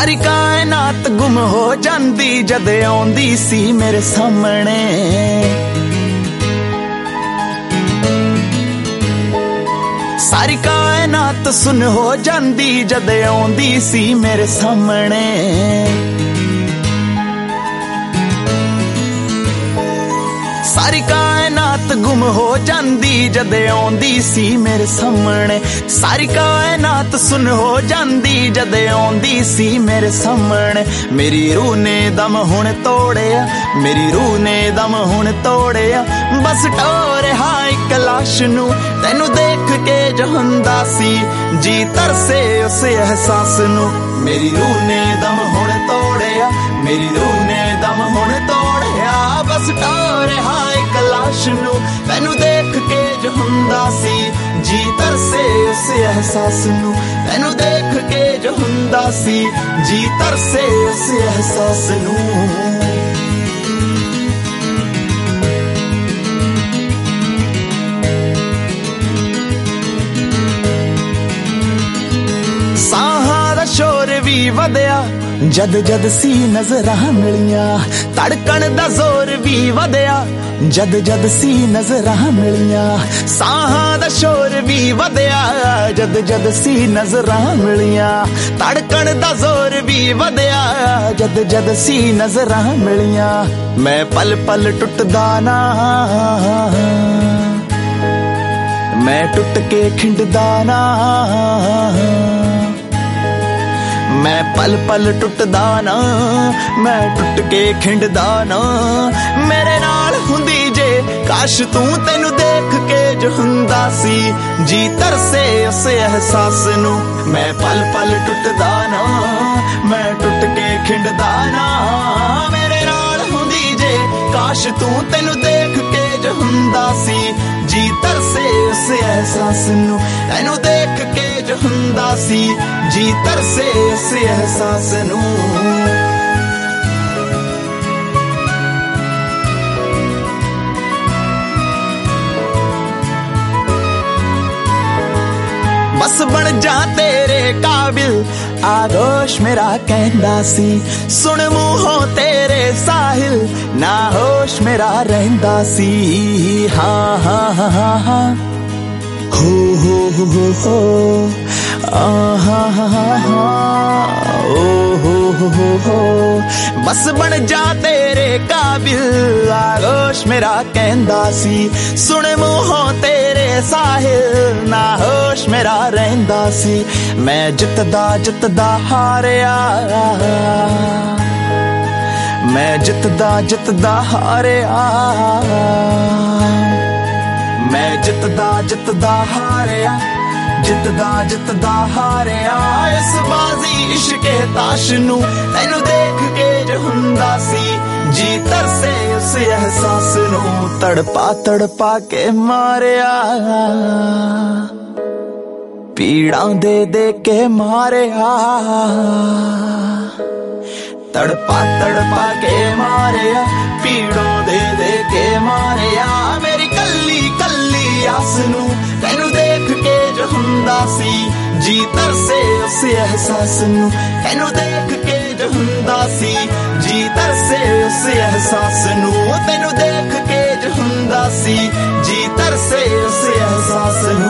ਸਾਰੀ ਕਾਇਨਾਤ ਗੁੰਮ ਹੋ ਜਾਂਦੀ ਜਦ ਆਉਂਦੀ ਸੀ ਮੇਰੇ ਸਾਹਮਣੇ। ਸਾਰੀ ਕਾਇਨਾਤ ਸੁਨ ਹੋ ਜਾਂਦੀ ਜਦ ਆਉਂਦੀ ਸੀ ਮੇਰੇ ਸਾਹਮਣੇ। ਸਾਰੀ ਕਾਇਨਾਤ ਗੁੰਮ ਹੋ ਜਾਂਦੀ ਜਦ ਆਉਂਦੀ ਸੀ ਮੇਰੇ ਸਾਹਮਣੇ। ਸਾਰੀ ਕਾਇਨਾਤ ਸੁਨ ਹੋ ਜਾਂਦੀ ਜਦ ਆਉਂਦੀ ਸੀ ਮੇਰੇ ਸਾਹਮਣੇ। ਮੇਰੀ ਰੂਹ ਨੇ ਦਮ ਹੁਣ ਤੋੜਿਆ, ਮੇਰੀ ਰੂਹ ਨੇ ਦਮ ਹੁਣ ਤੋੜਿਆ। ਬਸ ਟੋਰਿਆ ਇੱਕ ਲਾਸ਼ ਨੂੰ ਤੈਨੂੰ ਦੇਖ ਕੇ ਜੋ ਹੁੰਦਾ ਸੀ, ਜੀ ਤਰਸੇ ਉਸ ਅਹਿਸਾਸ ਨੂੰ। ਮੇਰੀ ਰੂਹ ਨੇ ਦਮ ਹੁਣ ਤੋੜਿਆ, ਮੇਰੀ ਰੂਹ ਨੇ ਦਮ ਹੁਣ ਤੋੜਿਆ। ਬਸ ਟੋਰਿਆ ਇੱਕ ਲਾਸ਼ ਨੂੰ ਤੈਨੂੰ ਦੇਖ ਕੇ ਜੋ ਹੁੰਦਾ ਸੀ, ਜੀ ਤਰਸੇ ਉਸ ਅਹਿਸਾਸ ਨੂੰ। ਤੈਨੂੰ ਦੇਖ ਕੇ ਜੋ ਹੁੰਦਾ ਸੀ, ਜੀ ਤਰਸੇ ਉਸ ਅਹਿਸਾਸ ਨੂੰ। ਸਾਹਾਂ ਦਾ ਸ਼ੋਰ ਵੀ ਵਧਿਆ ਜਦ ਜਦ ਸੀ ਨਜ਼ਰਾਂ ਮਿਲੀਆਂ। ਧੜਕਣ ਦਾ ਜ਼ੋਰ ਵੀ ਵਧਿਆ ਜਦ ਜਦ ਸੀ ਨਜ਼ਰਾਂ ਮਿਲੀਆਂ। ਸਾਹਾਂ ਦਾ ਸ਼ੋਰ ਵੀ ਵਧਿਆ ਜਦ ਜਦ ਸੀ ਨਜ਼ਰਾਂ ਮਿਲੀਆਂ। ਧੜਕਣ ਦਾ ਜ਼ੋਰ ਵੀ ਵਧਿਆ ਜਦ ਜਦ ਸੀ ਨਜ਼ਰਾਂ ਮਿਲੀਆਂ। ਮੈਂ ਪਲ ਪਲ ਟੁੱਟਦਾ ਨਾ, ਮੈਂ ਟੁੱਟ ਕੇ ਖਿੰਡਦਾ ਨਾ। ਮੈਂ ਪਲ ਪਲ ਟੁੱਟਦਾ ਨਾ, ਮੈਂ ਟੁੱਟ ਕੇ ਖਿੰਡਦਾ ਨਾ। ਮੇਰੇ ਨਾਲ ਹੁੰਦੀ ਜੇ ਕਾਸ਼ ਤੂੰ, ਤੈਨੂੰ ਦੇਖ ਕੇ ਜੋ ਹੁੰਦਾ ਸੀ, ਜੀ ਤਰਸੇ ਉਸ ਅਹਿਸਾਸ ਨੂੰ। ਮੈਂ ਪਲ ਪਲ ਟੁੱਟਦਾ ਨਾ, ਮੈਂ ਟੁੱਟ ਕੇ ਖਿੰਡਦਾ ਨਾ। ਮੇਰੇ ਨਾਲ ਹੁੰਦੀ ਜੇ ਕਾਸ਼ ਤੂੰ, ਤੈਨੂੰ ਦੇਖ ਕੇ ਜੋ ਹੁੰਦਾ ਸੀ, ਜੀ ਤਰਸੇ ਉਸ ਅਹਿਸਾਸ ਨੂੰ। ਤੈਨੂੰ ਦੇਖ ਕੇ ਜੋ ਹੁੰਦਾ ਸੀ, ਜੀ ਤਰਸੇ ਉਸ ਅਹਿਸਾਸ ਨੂੰ। ਬਸ ਬਣ ਜਾ ਤੇਰੇ ਕਾਬਿਲ, ਆਗੋਸ਼ ਮੇਰਾ ਕਹਿੰਦਾ ਸੀ। ਸੁਣ ਮੂੰਹੋਂ ਤੇਰੇ ਸਾਹਿਲ, ਨਾ ਹੋਸ਼ ਮੇਰਾ ਰਹਿੰਦਾ ਸੀ। ਹਾਂ ਹਾਂ ਹਾਂ ਹਾਂ ਹੋ ਬਸ ਬਣ ਜਾ ਤੇਰੇ ਕਾਬਿਲ, ਆਗੋਸ਼ ਮੇਰਾ ਕਹਿੰਦਾ ਸੀ। ਸੁਣ ਮੂੰਹੋਂ ਤੇਰੇ ਸਾਹਿਲ, ਨਾ ਹੋਸ਼ ਮੇਰਾ ਰਹਿੰਦਾ ਸੀ। ਮੈਂ ਜਿੱਤਦਾ ਜਿੱਤਦਾ ਹਾਰਿਆ, ਮੈਂ ਜਿੱਤਦਾ ਜਿੱਤਦਾ ਹਾਰਿਆ। ਮੈਂ ਜਿੱਤਦਾ ਜਿੱਤਦਾ ਹਾਰਿਆ, ਜਿੱਤਦਾ ਜਿੱਤਦਾ ਹਾਰਿਆ। ਇਸ ਬਾਜ਼ੀ ਇਸ਼ਕੇ ਤਾਸ਼ ਨੂੰ ਤੈਨੂੰ ਦੇਖ ਕੇ ਜੋ ਹੁੰਦਾ ਸੀ, ਜੀ ਤਰਸੇ ਉਸ ਅਹਿਸਾਸ ਨੂੰ। ਤੜਪਾ ਤੜਪਾ ਕੇ ਮਾਰਿਆ, ਪੀੜਾਂ ਦੇ ਦੇ ਕੇ ਮਾਰਿਆ। ਤੜਪਾ ਤੜਪਾ ਕੇ ਮਾਰਿਆ, ਪੀੜਾਂ ਦੇ ਦੇ ਕੇ ਮਾਰਿਆ। ਮੇਰੀ ਕੱਲੀ ਕੱਲੀ ਆਸ ਨੂੰ ਤੈਨੂੰ ਦੇਖ ਕੇ ਜੋ ਹੁੰਦਾ ਸੀ, ਜੀ ਤਰਸੇ ਉਸ ਅਹਿਸਾਸ ਨੂੰ। ਤੈਨੂੰ ਦੇਖ ਕੇ ਜੋ ਹੁੰਦਾ ਸੀ, ਜੀ ਤਰਸੇ ਉਸ ਅਹਿਸਾਸ ਨੂੰ। ਤੈਨੂੰ ਦੇਖ ਕੇ ਜੋ ਹੁੰਦਾ ਸੀ, ਜੀ ਤਰਸੇ ਉਸ ਅਹਿਸਾਸ ਨੂੰ।